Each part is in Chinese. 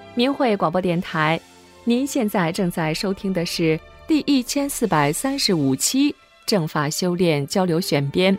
明慧广播电台，您现在正在收听的是第1435期正法修炼交流选编。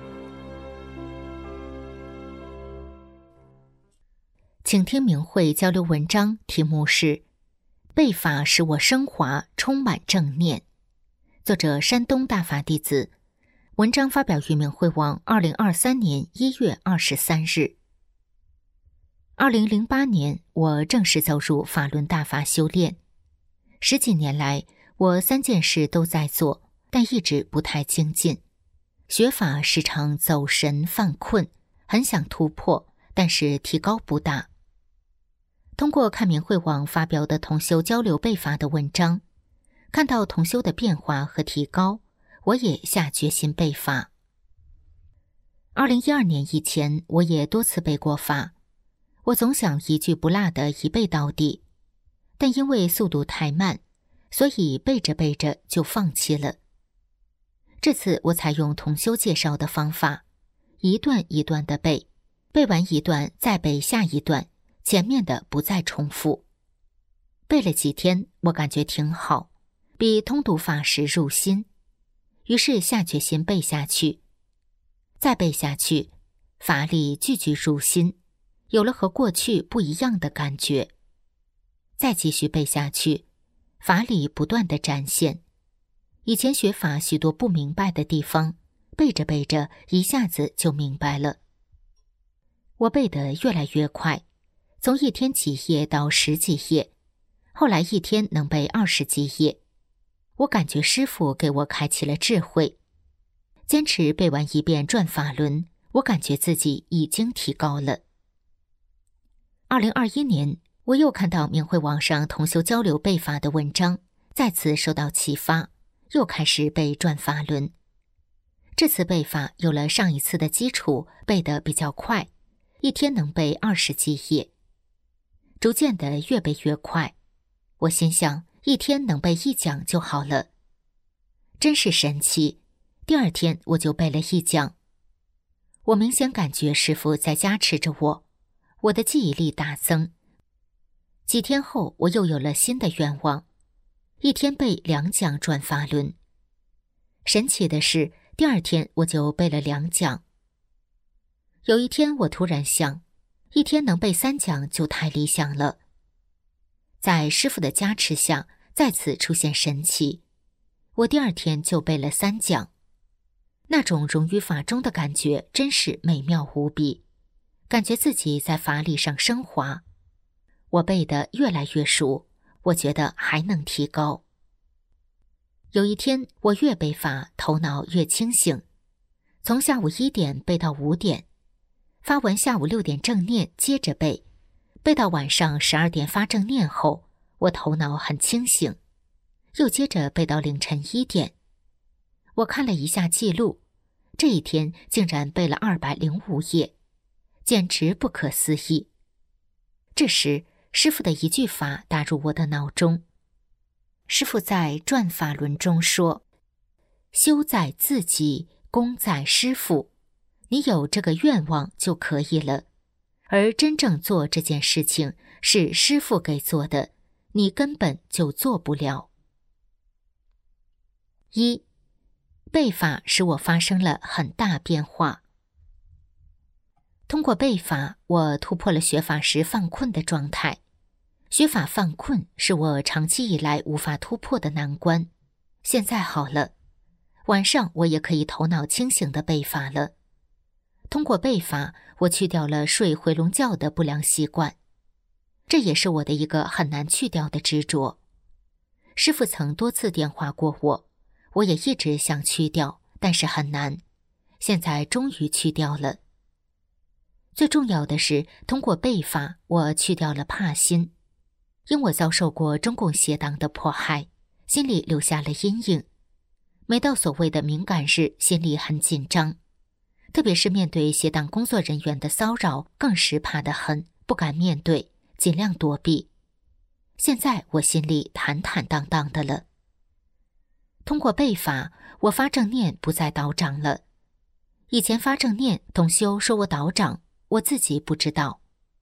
请听明慧交流文章，题目是背法使我升华，充满正念。作者山东大法弟子，文章发表于明慧网2023年1月23日。2008年，我正式走入法轮大法修炼。10几年来，我3件事都在做，但一直不太精进。学法时常走神犯困，很想突破，但是提高不大。通过看明慧网发表的同修交流背法的文章，看到同修的变化和提高，我也下决心背法。2012年以前，我也多次背过法，我总想一句不落的一背到底，但因为速度太慢，所以背着背着就放弃了。这次我采用同修介绍的方法，一段一段的背，背完一段再背下一段，前面的不再重复。背了几天，我感觉挺好，比通读法时入心，于是下决心背下去。再背下去，法理句句入心，有了和过去不一样的感觉。再继续背下去，法理不断地展现。以前学法许多不明白的地方，背着背着一下子就明白了。我背得越来越快，从一天几页到10几页，后来一天能背20几页。我感觉师父给我开启了智慧。坚持背完一遍转法轮，我感觉自己已经提高了。2021年，我又看到明慧网上同修交流背法的文章，再次受到启发，又开始背转法轮。这次背法有了上一次的基础，背得比较快，一天能背20几页。逐渐的越背越快，我心想一天能背1讲就好了。真是神奇，第2天我就背了1讲。我明显感觉师父在加持着我，我的记忆力大增。几天后，我又有了新的愿望，一天背2讲转法轮。神奇的是，第2天我就背了2讲。有一天我突然想，一天能背3讲就太理想了。在师父的加持下，再次出现神奇，我第2天就背了3讲。那种融于法中的感觉真是美妙无比，感觉自己在法理上升华。我背得越来越熟，我觉得还能提高。有一天，我越背法，头脑越清醒，从下午1点背到5点，发完下午6点正念接着背，背到晚上12点发正念后，我头脑很清醒，又接着背到凌晨1点。我看了一下记录，这一天竟然背了205页，简直不可思议。这时，师父的一句法打入我的脑中。师父在《转法轮》中说：修在自己，功在师父，你有这个愿望就可以了。而真正做这件事情是师父给做的，你根本就做不了。1. 背法使我发生了很大变化。通过背法，我突破了学法时犯困的状态。学法犯困是我长期以来无法突破的难关，现在好了，晚上我也可以头脑清醒地背法了。通过背法，我去掉了睡回笼觉的不良习惯，这也是我的一个很难去掉的执着。师父曾多次电话过我，我也一直想去掉，但是很难，现在终于去掉了。最重要的是，通过背法，我去掉了怕心。因我遭受过中共邪党的迫害，心里留下了阴影。每到所谓的敏感日，心里很紧张，特别是面对邪党工作人员的骚扰，更是怕得很，不敢面对，尽量躲避。现在我心里坦坦荡荡的了。通过背法，我发正念不再倒掌了。以前发正念，同修说我倒掌，我自己不知道。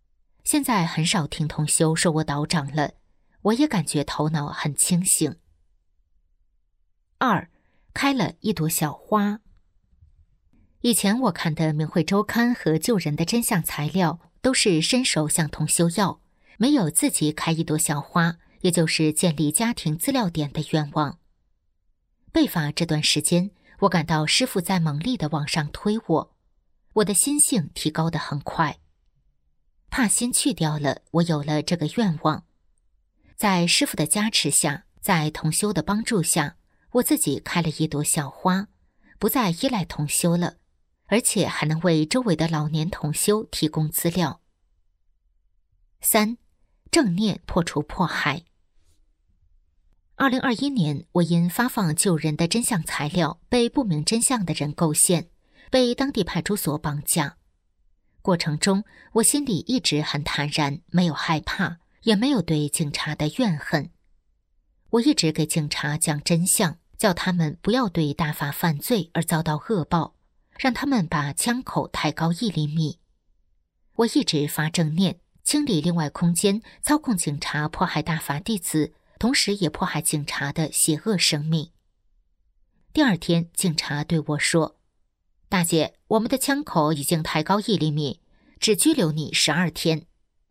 现在很少听同修说我倒长了，我也感觉头脑很清醒。2. 开了一朵小花。以前我看的明慧周刊和救人的真相材料都是伸手向同修要，没有自己开一朵小花，也就是建立家庭资料点的愿望。被罚这段时间，我感到师父在猛力地往上推我的心性提高得很快。怕心去掉了，我有了这个愿望。在师父的加持下，在同修的帮助下，我自己开了一朵小花，不再依赖同修了，而且还能为周围的老年同修提供资料。3. 正念破除迫害。2021年，我因发放救人的真相材料被不明真相的人构陷，被当地派出所绑架。过程中，我心里一直很坦然，没有害怕，也没有对警察的怨恨。我一直给警察讲真相，叫他们不要对大法犯罪而遭到恶报，让他们把枪口抬高1厘米。我一直发正念，清理另外空间，操控警察迫害大法弟子，同时也迫害警察的邪恶生命。第2天，警察对我说：“大姐，我们的枪口已经抬高1厘米，只拘留你12天。”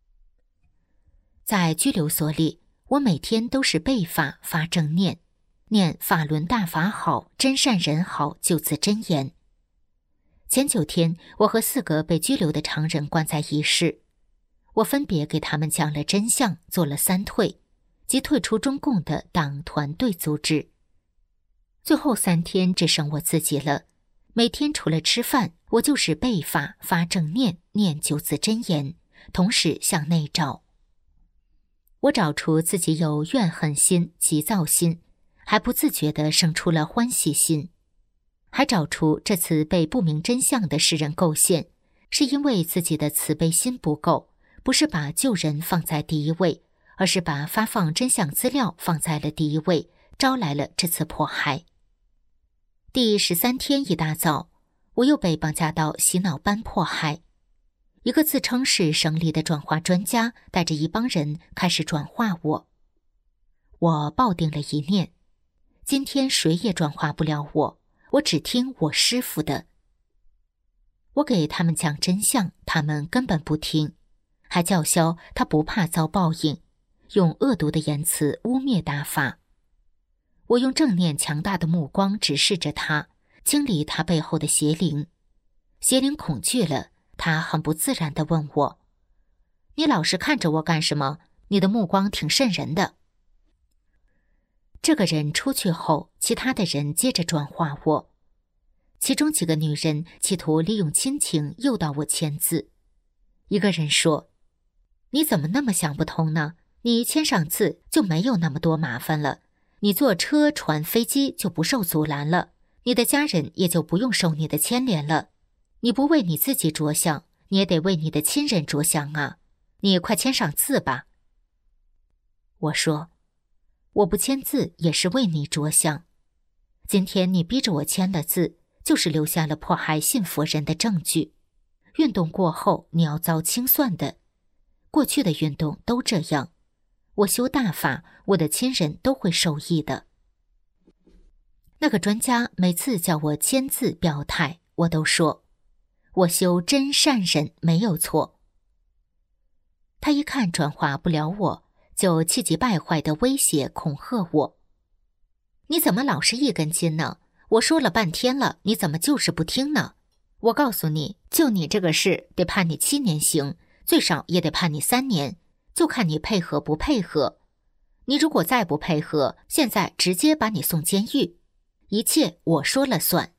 在拘留所里，我每天都是背法发正念，念法轮大法好，真善人好9字真言。前9天，我和4个被拘留的常人关在一室，我分别给他们讲了真相，做了3退，即退出中共的党团队组织。最后3天只剩我自己了，每天除了吃饭，我就是背法发正念，念9字真言，同时向内照。我找出自己有怨恨心、急躁心，还不自觉地生出了欢喜心，还找出这次被不明真相的世人构陷，是因为自己的慈悲心不够，不是把救人放在第一位，而是把发放真相资料放在了第一位，招来了这次迫害。第13天一大早，我又被绑架到洗脑班迫害。一个自称是省里的转化专家带着一帮人开始转化我。我抱定了一念，今天谁也转化不了我，我只听我师父的。我给他们讲真相，他们根本不听，还叫嚣他不怕遭报应，用恶毒的言辞污蔑大法。我用正念强大的目光直视着他，清理他背后的邪灵。邪灵恐惧了，他很不自然地问我：“你老是看着我干什么？你的目光挺瘆人的。”这个人出去后，其他的人接着转化我。其中几个女人企图利用亲情诱导我签字。一个人说：“你怎么那么想不通呢？你签上字就没有那么多麻烦了，你坐车、船、飞机就不受阻拦了，你的家人也就不用受你的牵连了。你不为你自己着想，你也得为你的亲人着想啊！你快签上字吧。”我说：“我不签字也是为你着想。今天你逼着我签了字，就是留下了迫害信佛人的证据。运动过后你要遭清算的，过去的运动都这样。我修大法，我的亲人都会受益的。”那个专家每次叫我签字表态，我都说我修真善忍没有错。他一看转化不了我，就气急败坏地威胁恐吓我：“你怎么老是一根筋呢？我说了半天了，你怎么就是不听呢？我告诉你，就你这个事，得判你7年刑，最少也得判你3年，就看你配合不配合。你如果再不配合，现在直接把你送监狱，一切我说了算。”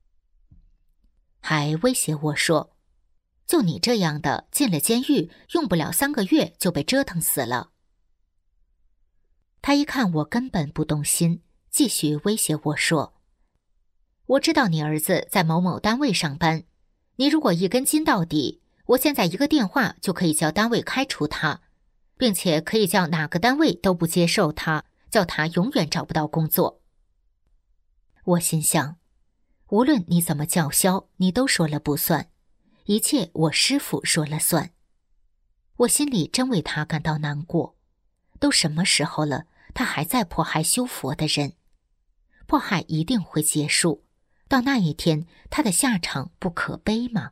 还威胁我说：“就你这样的，进了监狱，用不了3个月就被折腾死了。”他一看我根本不动心，继续威胁我说：“我知道你儿子在某某单位上班，你如果一根筋到底，我现在一个电话就可以叫单位开除他，并且可以叫哪个单位都不接受他，叫他永远找不到工作。”我心想，无论你怎么叫嚣，你都说了不算，一切我师父说了算。 我心里真为他感到难过。都什么时候了，他还在迫害修佛的人。迫害一定会结束，到那一天，他的下场不可悲吗？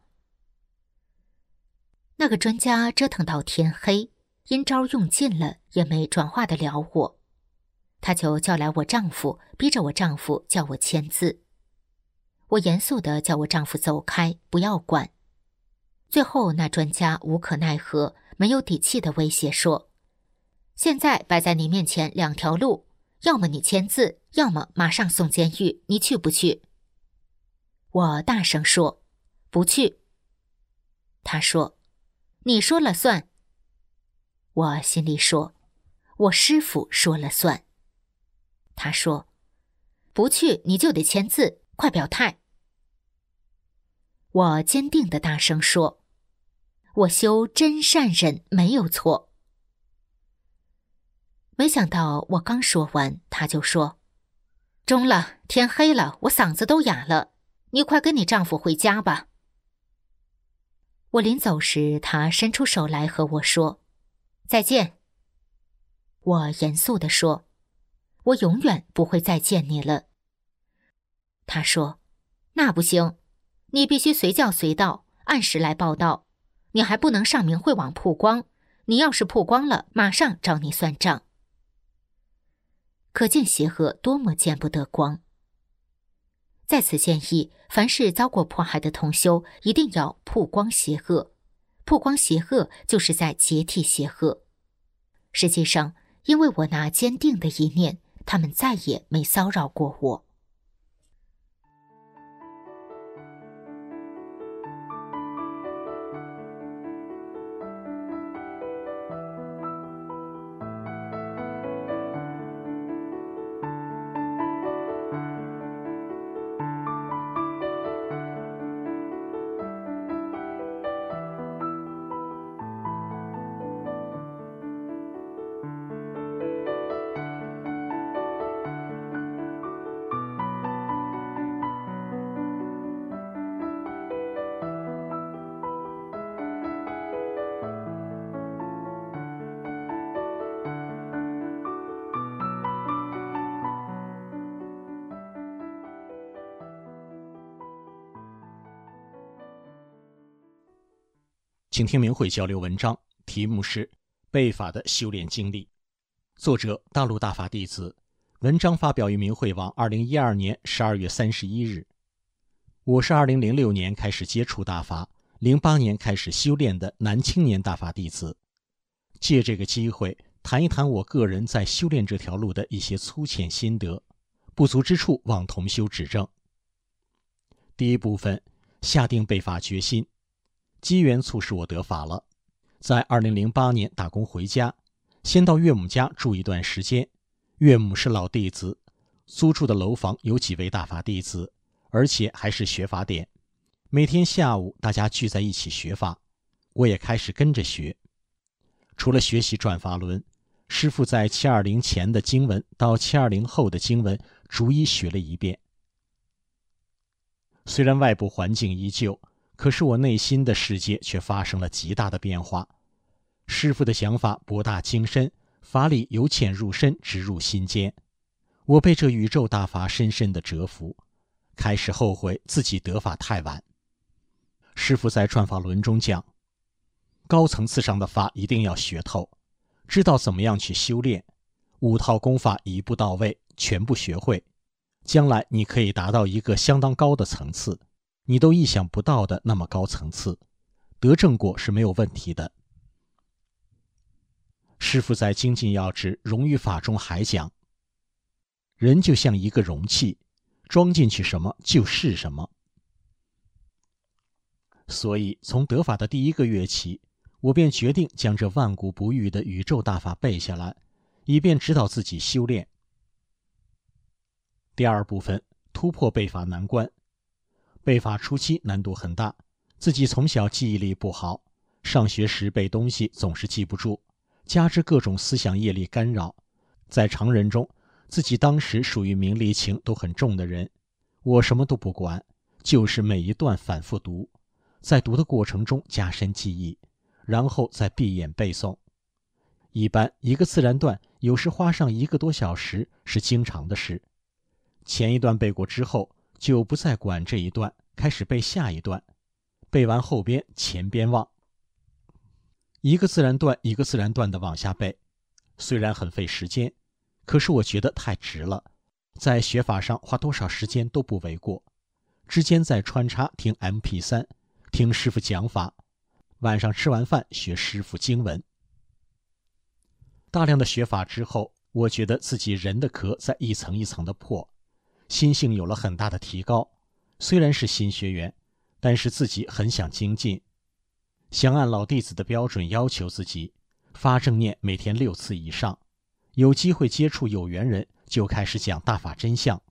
那个专家折腾到天黑，阴招用尽了，也没转化得了我。他就叫来我丈夫，逼着我丈夫叫我签字。我严肃地叫我丈夫走开，不要管。最后那专家无可奈何，没有底气地威胁说，现在摆在你面前两条路，要么你签字，要么马上送监狱，你去不去？我大声说，不去。他说，你说了算。我心里说，我师父说了算。他说，不去你就得签字，快表态。我坚定地大声说，我修真善忍没有错。没想到我刚说完，他就说，中了，天黑了，我嗓子都哑了，你快跟你丈夫回家吧。我临走时，他伸出手来和我说，再见。我严肃地说，我永远不会再见你了。他说，那不行，你必须随叫随到，按时来报道，你还不能上明慧网曝光，你要是曝光了，马上找你算账。可见邪恶多么见不得光。在此建议，凡是遭过迫害的同修，一定要曝光邪恶。曝光邪恶就是在接替邪恶。实际上，因为我那坚定的一念，他们再也没骚扰过我。 请听明慧交流文章，题目是被法的修炼经历，作者大陆大法弟子，文章发表于明慧网2012年12月31日。我是2006年开始接触大法，08年开始修炼的男青年大法弟子。借这个机会谈一谈我个人在修炼这条路的一些粗浅心得，不足之处望同修指正。第一部分，下定被法决心。机缘促使我得法了，在2008年打工回家，先到岳母家住一段时间。岳母是老弟子，租住的楼房有几位大法弟子，而且还是学法点。每天下午大家聚在一起学法，我也开始跟着学。除了学习转法轮，师父在720前的经文到720后的经文逐一学了一遍。虽然外部环境依旧，可是我内心的世界却发生了极大的变化。师父的想法博大精深，法理由浅入深，直入心间。我被这宇宙大法深深的折服，开始后悔自己得法太晚。师父在转法轮中讲，高层次上的法一定要学透，知道怎么样去修炼，5套功法一步到位，全部学会，将来你可以达到一个相当高的层次，你都意想不到的那么高层次，得正果是没有问题的。师父在精进要旨荣誉法中还讲，人就像一个容器，装进去什么就是什么。所以从得法的第1个月起，我便决定将这万古不遇的宇宙大法背下来，以便指导自己修炼。第2部分，突破背法难关。背法初期难度很大，自己从小记忆力不好，上学时背东西总是记不住，加之各种思想业力干扰，在常人中，自己当时属于名利情都很重的人，我什么都不管，就是每一段反复读，在读的过程中加深记忆， 然后再闭眼背诵。一般一个自然段有时花上1个多小时是经常的事。前一段背过之后，就不再管这一段，开始背下一段，背完后边前边忘，一个自然段一个自然段的往下背。虽然很费时间，可是我觉得太值了，在学法上花多少时间都不为过。之间再穿插听 MP3， 听师父讲法，晚上吃完饭学师父经文。大量的学法之后，我觉得自己人的壳在一层一层的破，心性有了很大的提高。虽然是新学员，但是自己很想精进，想按老弟子的标准要求自己，发正念每天6次以上，有机会接触有缘人就开始讲大法真相。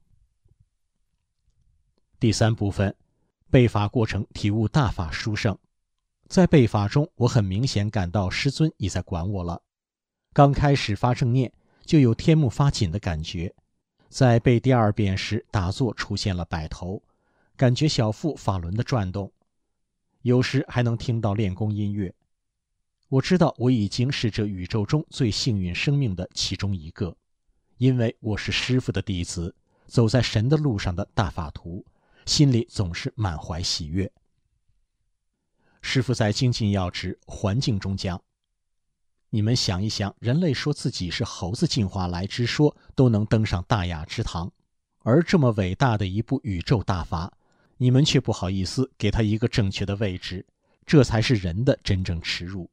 第3部分，背法过程体悟大法殊胜。在背法中，我很明显感到师尊已在管我了。刚开始发正念，就有天目发紧的感觉，在背第2遍时，打坐出现了摆头，感觉小腹法轮的转动，有时还能听到练功音乐。我知道我已经是这宇宙中最幸运生命的其中一个，因为我是师父的弟子，走在神的路上的大法徒，心里总是满怀喜悦。师父在精进要旨环境中讲，你们想一想，人类说自己是猴子进化来之说都能登上大雅之堂，而这么伟大的一部宇宙大法，你们却不好意思给他一个正确的位置，这才是人的真正耻辱。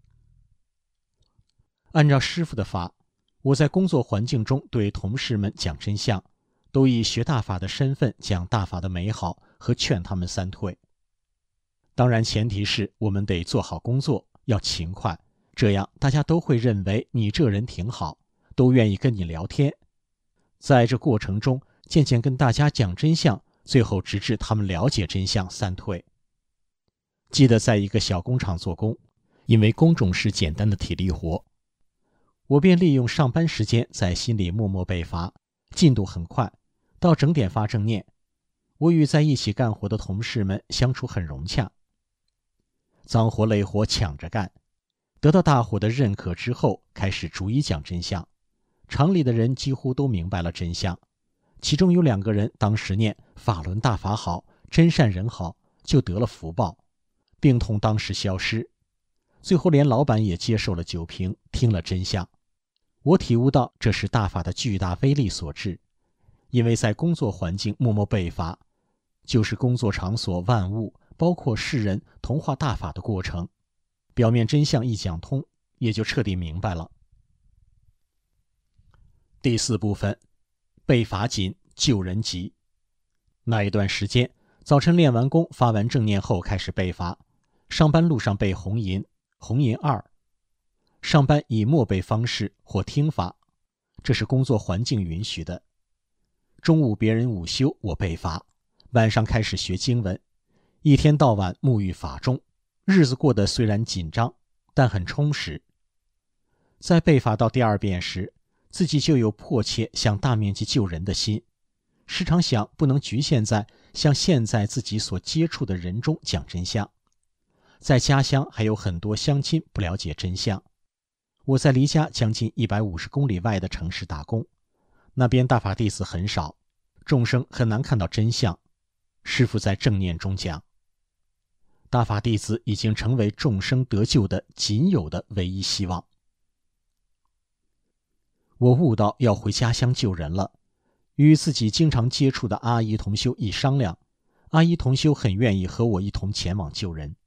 按照师父的法，我在工作环境中对同事们讲真相，都以学大法的身份讲大法的美好和劝他们3退。当然前提是我们得做好工作，要勤快，这样大家都会认为你这人挺好，都愿意跟你聊天。在这过程中渐渐跟大家讲真相，最后直至他们了解真相3退。记得在一个小工厂做工，因为工种是简单的体力活，我便利用上班时间在心里默默背法，进度很快，到整点发正念。我与在一起干活的同事们相处很融洽，脏活累活抢着干，得到大伙的认可之后，开始逐一讲真相。厂里的人几乎都明白了真相，其中有2个人当时念法轮大法好，真善人好，就得了福报，病痛当时消失。最后连老板也接受了酒瓶，听了真相。我体悟到这是大法的巨大威力所致，因为在工作环境默默背法，就是工作场所万物包括世人同化大法的过程。表面真相一讲通，也就彻底明白了。第4部分，背法紧，救人急。那一段时间，早晨练完功发完正念后开始背法，上班路上背红银2，上班以默背方式或听法，这是工作环境允许的。中午别人午休，我背法，晚上开始学经文，一天到晚沐浴法中，日子过得虽然紧张，但很充实。在背法到第2遍时，自己就有迫切想大面积救人的心，时常想不能局限在像现在自己所接触的人中讲真相。在家乡还有很多乡亲不了解真相，我在离家将近150公里外的城市打工，那边大法弟子很少，众生很难看到真相。师父在正念中讲，大法弟子已经成为众生得救的仅有的唯一希望。我悟到要回家乡救人了，与自己经常接触的阿姨同修一商量，阿姨同修很愿意和我一同前往救人。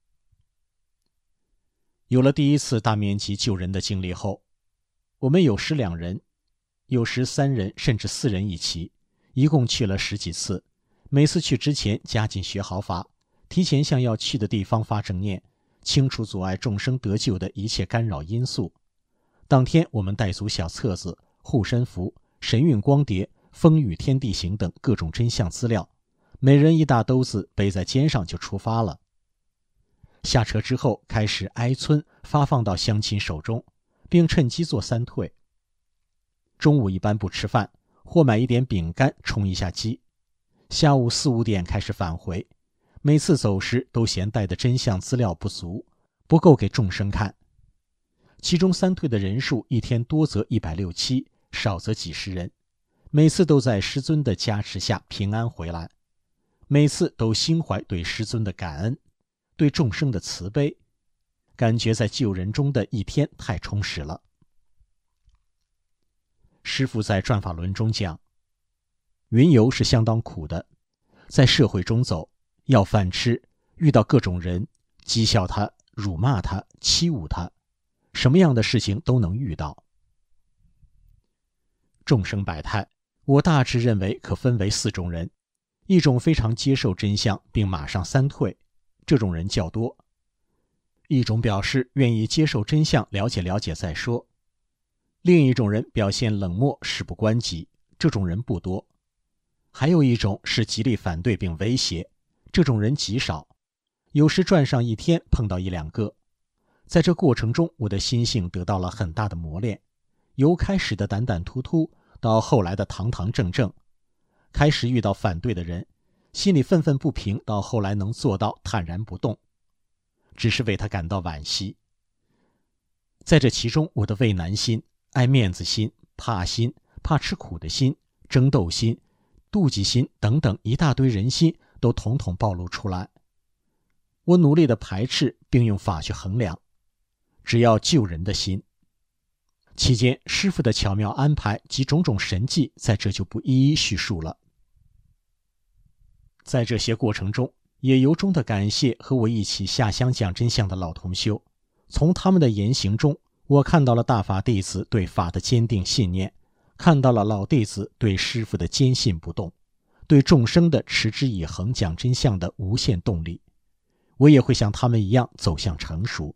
有了第1次大面积救人的经历后，我们有时2人，有时3人甚至4人一起，一共去了10几次。每次去之前加紧学好法，提前向要去的地方发正念，清除阻碍众生得救的一切干扰因素。当天我们带足小册子、护身符、神韵光碟、风雨天地行等各种真相资料，每人一大兜子背在肩上就出发了。下车之后开始挨村发放到乡亲手中，并趁机做3退。中午一般不吃饭，或买一点饼干充一下饥。下午4、5点开始返回，每次走时都嫌带的真相资料不足， 不够给众生看。其中三退的人数一天多则160、7，少则几十人，每次都在师尊的加持下平安回来，每次都心怀对师尊的感恩，对众生的慈悲，感觉在救人中的一天太充实了。师父在转法轮中讲，云游是相当苦的，在社会中走，要饭吃，遇到各种人，讥笑他，辱骂他，欺侮他，什么样的事情都能遇到。众生百态，我大致认为可分为4种人，一种非常接受真相并马上三退，这种人较多；一种表示愿意接受真相，了解了解再说；另一种人表现冷漠，事不关己，这种人不多；还有一种是极力反对并威胁，这种人极少，有时转上一天碰到1、2个。在这过程中，我的心性得到了很大的磨练，由开始的胆胆突突到后来的堂堂正正，开始遇到反对的人，心里愤愤不平，到后来能做到坦然不动，只是为他感到惋惜。在这其中，我的畏难心、爱面子心、怕心、怕吃苦的心、争斗心、妒忌心等等一大堆人心都统统暴露出来。我努力地排斥并用法去衡量，只要救人的心。期间师父的巧妙安排及种种神迹，在这就不一一叙述了。在这些过程中，也由衷地感谢和我一起下乡讲真相的老同修，从他们的言行中，我看到了大法弟子对法的坚定信念，看到了老弟子对师父的坚信不动，对众生的持之以恒讲真相的无限动力。我也会像他们一样走向成熟。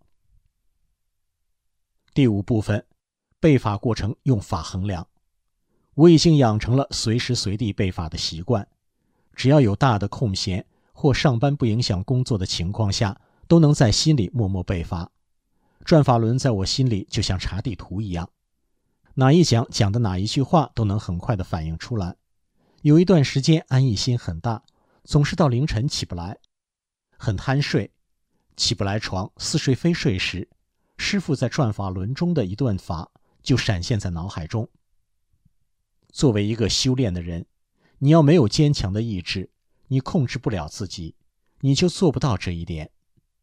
第5部分，背法过程用法衡量。我已经养成了随时随地背法的习惯，只要有大的空闲或上班不影响工作的情况下，都能在心里默默背法。转法轮在我心里就像查地图一样，哪一讲讲的哪一句话都能很快地反映出来。有一段时间安逸心很大，总是到凌晨起不来，很贪睡，起不来床，似睡非睡时，师父在转法轮中的一段法就闪现在脑海中。作为一个修炼的人，你要没有坚强的意志，你控制不了自己，你就做不到这一点。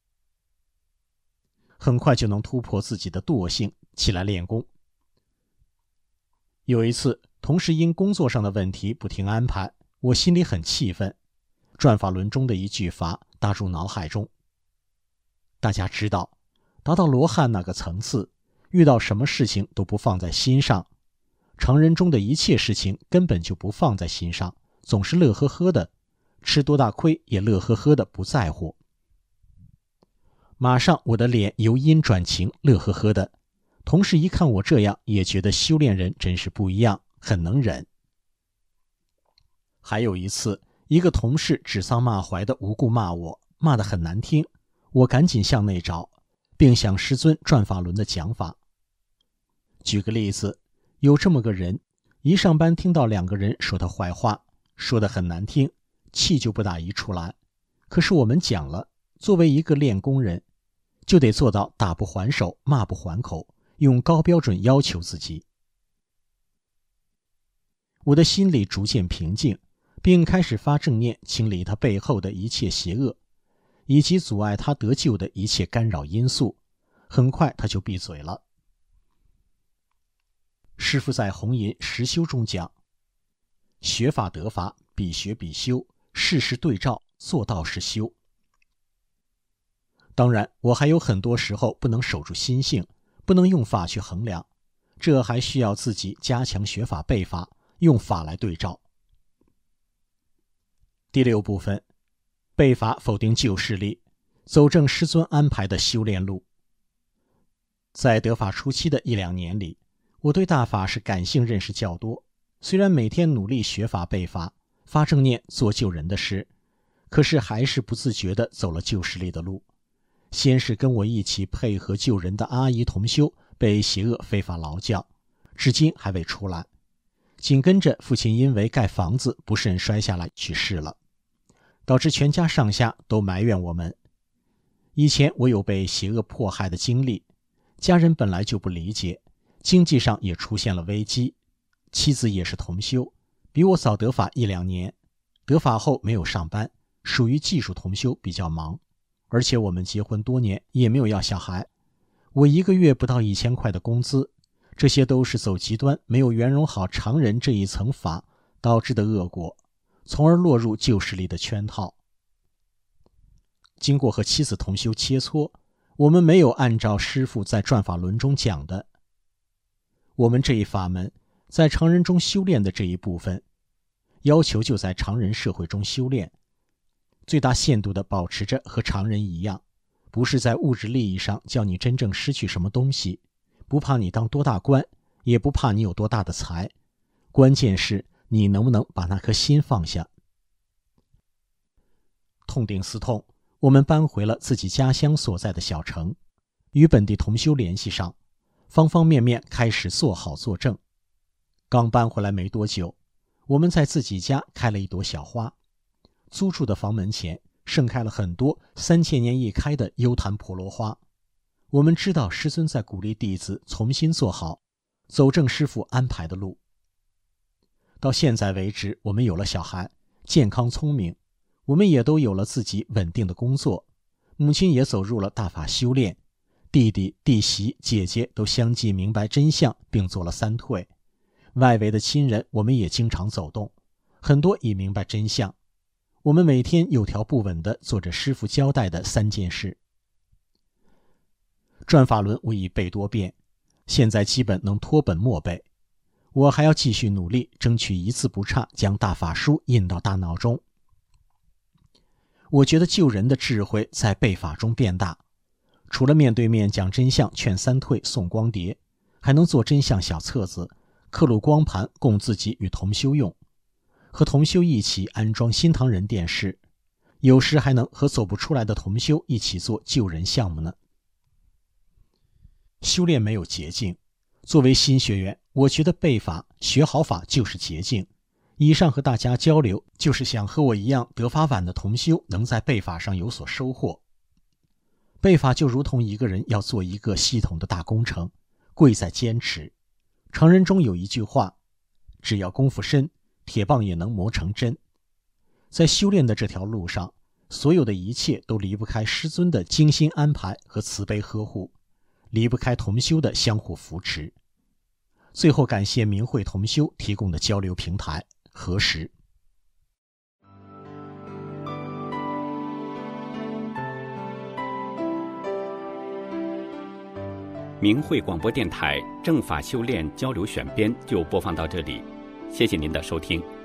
很快就能突破自己的惰性，起来练功。有一次，同事因工作上的问题不听安排，我心里很气愤，转法轮中的一句法打入脑海中。大家知道，达到罗汉那个层次，遇到什么事情都不放在心上，常人中的一切事情根本就不放在心上，总是乐呵呵的，吃多大亏也乐呵呵的不在乎。马上我的脸由阴转晴，乐呵呵的，同事一看我这样，也觉得修炼人真是不一样，很能忍。还有一次，一个同事指桑骂槐的无故骂我，骂得很难听，我赶紧向内找，并向师尊转法轮的讲法。举个例子，有这么个人，一上班听到2个人说他坏话，说得很难听，气就不打一处来。可是我们讲了，作为一个练功人，就得做到打不还手，骂不还口，用高标准要求自己。我的心里逐渐平静，并开始发正念，清理他背后的一切邪恶，以及阻碍他得救的一切干扰因素。很快他就闭嘴了。师父在红银实修中讲，学法得法，必学必修，事事对照，做到是修。当然，我还有很多时候不能守住心性，不能用法去衡量，这还需要自己加强学法背法，用法来对照。第6部分，背法否定旧势力，走正师尊安排的修炼路。在得法初期的1、2年里，我对大法是感性认识较多，虽然每天努力学法背法，发正念做救人的事，可是还是不自觉地走了旧势力的路。先是跟我一起配合救人的阿姨同修被邪恶非法劳教，至今还未出来。紧跟着父亲因为盖房子不慎摔下来去世了，导致全家上下都埋怨我们。 以前我有被邪恶迫害的经历，家人本来就不理解，经济上也出现了危机。妻子也是同修，比我早得法1-2年，得法后没有上班，属于技术同修，比较忙。而且我们结婚多年也没有要小孩，我1个月不到1000块的工资，这些都是走极端，没有圆融好常人这一层法导致的恶果，从而落入旧势力的圈套。经过和妻子同修切磋，我们没有按照师父在转法轮中讲的，我们这一法门在常人中修炼的这一部分，要求就在常人社会中修炼，最大限度地保持着和常人一样，不是在物质利益上叫你真正失去什么东西，不怕你当多大官，也不怕你有多大的财，关键是你能不能把那颗心放下。痛定思痛，我们搬回了自己家乡所在的小城，与本地同修联系上，方方面面开始做好做正。刚搬回来没多久，我们在自己家开了一朵小花，租住的房门前盛开了很多3000年一开的幽檀婆罗花。我们知道师尊在鼓励弟子重新做好，走正师父安排的路。到现在为止，我们有了小孩，健康聪明，我们也都有了自己稳定的工作，母亲也走入了大法修炼，弟弟、弟媳、姐姐都相继明白真相，并做了3退。外围的亲人我们也经常走动，很多已明白真相。我们每天有条不紊地做着师父交代的3件事。转法轮我已背多遍，现在基本能脱本默背。我还要继续努力，争取一字不差将大法书印到大脑中。我觉得救人的智慧在背法中变大，除了面对面讲真相劝3退送光碟，还能做真相小册子，刻录光盘供自己与同修用，和同修一起安装新唐人电视，有时还能和走不出来的同修一起做救人项目呢。修炼没有捷径，作为新学员，我觉得背法学好法就是捷径。以上和大家交流，就是想和我一样得法晚的同修能在背法上有所收获。背法就如同一个人要做一个系统的大工程，贵在坚持。常人中有一句话，只要功夫深，铁棒也能磨成针。在修炼的这条路上，所有的一切都离不开师尊的精心安排和慈悲呵护，离不开同修的相互扶持。最后感谢明慧同修提供的交流平台，何时。 明慧广播电台正法修炼交流选编就播放到这里，谢谢您的收听。